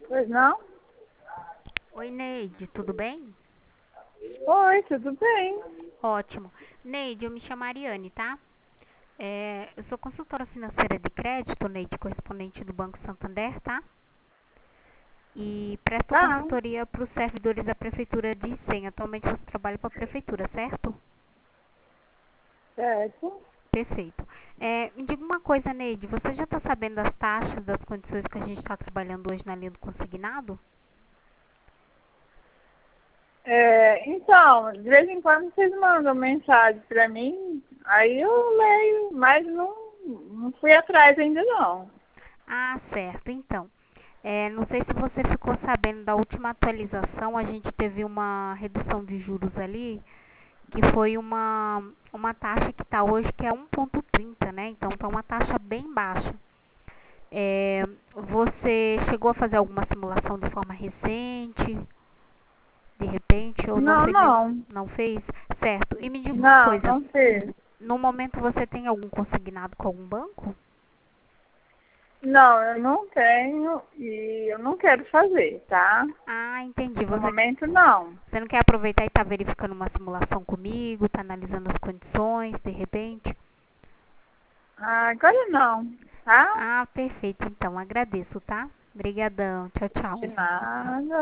Pois não? Oi, Neide, tudo bem? Oi, tudo bem? Ótimo. Neide, eu me chamo Ariane, tá? Eu sou consultora financeira de crédito, Neide, correspondente do Banco Santander, tá? E presto Tá, consultoria para os servidores da Prefeitura de Icém. Atualmente você trabalha para a Prefeitura, certo? certo. Perfeito. Me diga uma coisa, Neide, você já está sabendo das taxas, das condições que a gente está trabalhando hoje na linha do consignado? Então, de vez em quando vocês mandam mensagem pra mim, aí eu leio, mas não fui atrás ainda não. Ah, certo. Então, não sei se você ficou sabendo da última atualização, a gente teve uma redução de juros ali, que foi uma taxa que está hoje que é 1,30, né? Então está uma taxa bem baixa. Você chegou a fazer alguma simulação de forma recente, de repente, ou não Não, fez nenhum, não. não fez? Certo. E me diga uma Não, coisa, não fiz. no momento você tem algum consignado com algum banco? Não, eu não tenho e eu não quero fazer, tá? Ah, entendi. No Você momento não. Você não quer aproveitar e estar verificando uma simulação comigo, tá analisando as condições, de repente? Ah, agora não, tá? Ah, perfeito. Então, agradeço, tá? Obrigadão. Tchau, De tchau. nada.